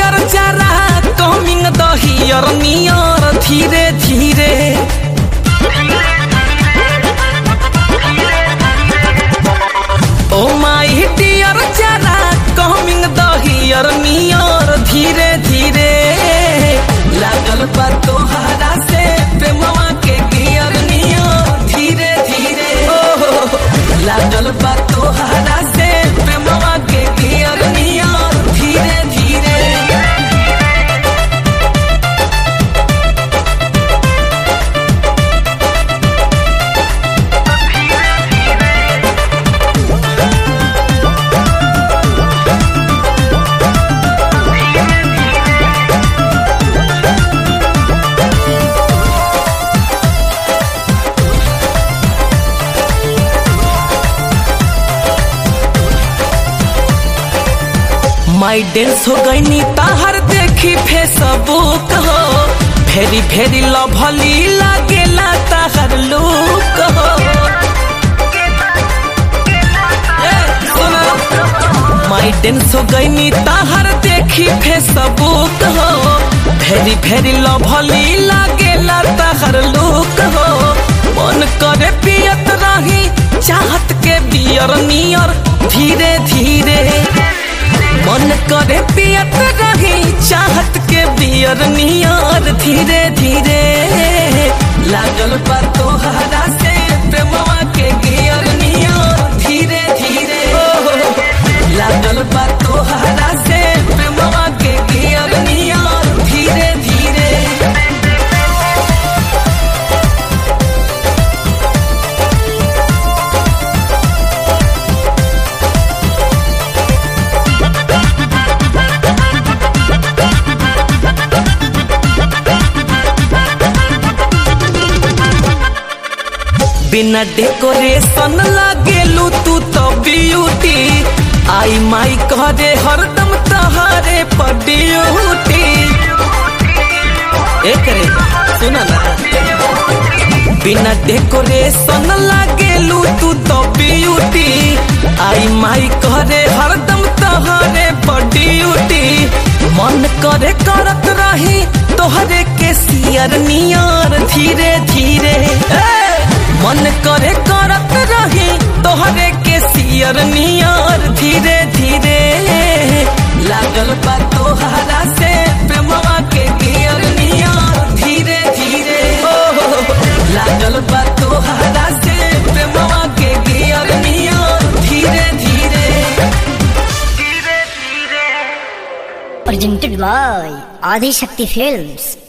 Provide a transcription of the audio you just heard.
Deere जरा coming द हियर नियर धीरे धीरे ओ माय डियर जरा कमिंग द हियर नियर धीरे धीरे लागल बा तोहरा से प्रेमवा के गियर नियर धीरे धीरे लागल बा तोहरा से प्रेमवा के गियर नियर धीरे धीरे माई डेंस हो गई नी ताहर देखी फेसबुक हो फेरी फेरी लभली लागेला ताहर लुक हो माई डेंस हो गई नी ताहर देखी फेसबुक हो फेरी फेरी लभली लागेला ताहर लुक हो मन करे पियत रही चाहत के बियर नियर धीरे धीरे मन करे पियत रही चाहत के बियर नियर धीरे धीरे लागल बा तोहरा से प्रेमवा के गियर नियर धीरे धीरे लागल बा तोहरा से प्रेमवा के गियर नियर धीरे धीरे बिना डेकोरेशन लागेलू तू तो ब्यूटी आई माई करे हरदम तहारे पर ड्यूटी एक रे सुना ना बिना डेकोरेशन लागेलू तू तो ब्यूटी आई माई करे हरदम तहारे पर ड्यूटी मन करे करत रही तोहरे के सियर नियर धीरे धीरे मन करे करत रही तोहरे के सियर नियर धीरे धीरे लागल बा तोहरा से प्रेमवा के गियर नियर धीरे धीरे लागल बा तोहरा से प्रेमवा के गियर नियर धीरे धीरे presented by Adi Shakti Films।